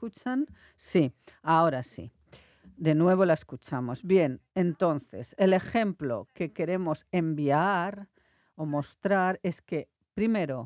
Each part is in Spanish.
escuchan? Sí, ahora sí. De nuevo la escuchamos. Bien, entonces, el ejemplo que queremos enviar o mostrar es que, primero,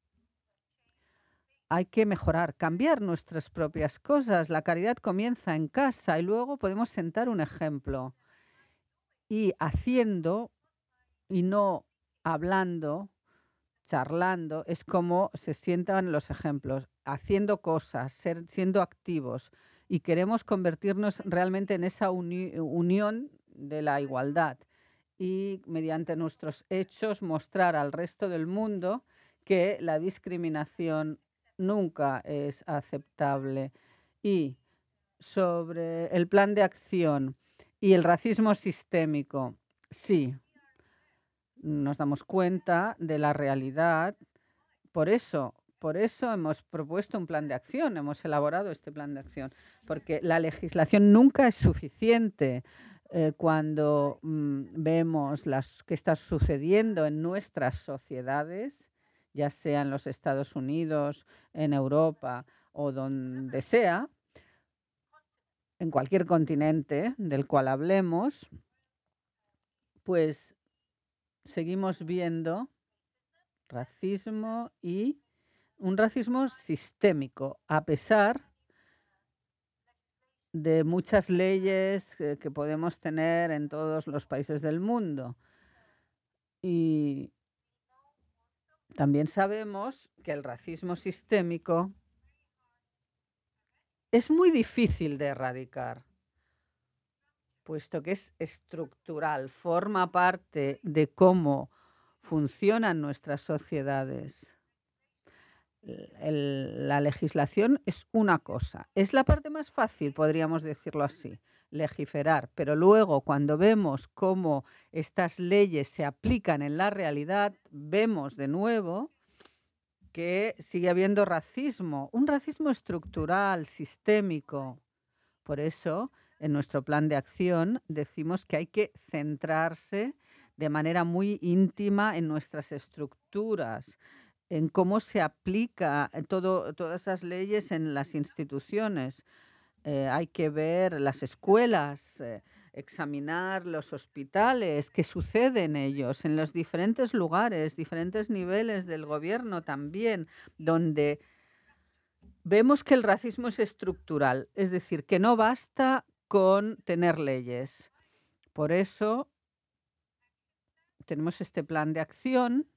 hay que mejorar, cambiar nuestras propias cosas. La caridad comienza en casa y luego podemos sentar un ejemplo. Y haciendo y no hablando, charlando, es como se sientan los ejemplos, haciendo cosas, siendo activos. Y queremos convertirnos realmente en esa unión de la igualdad y mediante nuestros hechos mostrar al resto del mundo que la discriminación nunca es aceptable. Y sobre el plan de acción y el racismo sistémico, sí, nos damos cuenta de la realidad. Por eso hemos propuesto un plan de acción, hemos elaborado este plan de acción, porque la legislación nunca es suficiente. Cuando vemos qué está sucediendo en nuestras sociedades, ya sea en los Estados Unidos, en Europa o donde sea, en cualquier continente del cual hablemos, pues seguimos viendo racismo y un racismo sistémico, a pesar de muchas leyes que podemos tener en todos los países del mundo. Y también sabemos que el racismo sistémico es muy difícil de erradicar, puesto que es estructural, forma parte de cómo funcionan nuestras sociedades. La legislación es una cosa, es la parte más fácil, podríamos decirlo así, legislar, pero luego cuando vemos cómo estas leyes se aplican en la realidad, vemos de nuevo que sigue habiendo racismo, un racismo estructural, sistémico. Por eso, en nuestro plan de acción decimos que hay que centrarse de manera muy íntima en nuestras estructuras, en cómo se aplica todas esas leyes en las instituciones. Hay que ver las escuelas, examinar los hospitales, qué sucede en ellos, en los diferentes lugares, diferentes niveles del gobierno también, donde vemos que el racismo es estructural, es decir, que no basta con tener leyes. Por eso tenemos este plan de acción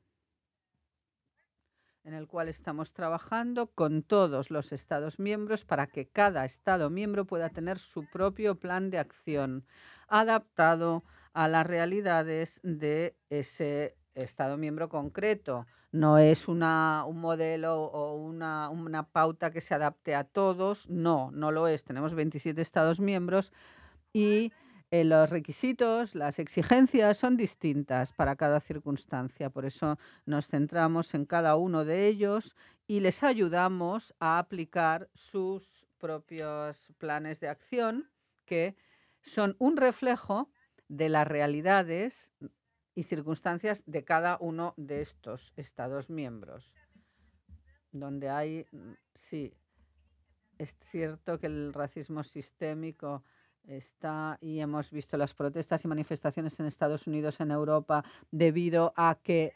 en el cual estamos trabajando con todos los Estados miembros para que cada Estado miembro pueda tener su propio plan de acción adaptado a las realidades de ese Estado miembro concreto. No es un modelo o una pauta que se adapte a todos, no, no lo es. Tenemos 27 Estados miembros y los requisitos, las exigencias son distintas para cada circunstancia. Por eso nos centramos en cada uno de ellos y les ayudamos a aplicar sus propios planes de acción, que son un reflejo de las realidades y circunstancias de cada uno de estos Estados miembros, donde hay, sí, es cierto que el racismo sistémico está y hemos visto las protestas y manifestaciones en Estados Unidos, en Europa, debido a que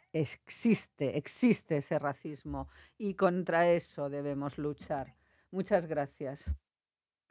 existe ese racismo y contra eso debemos luchar. Muchas gracias.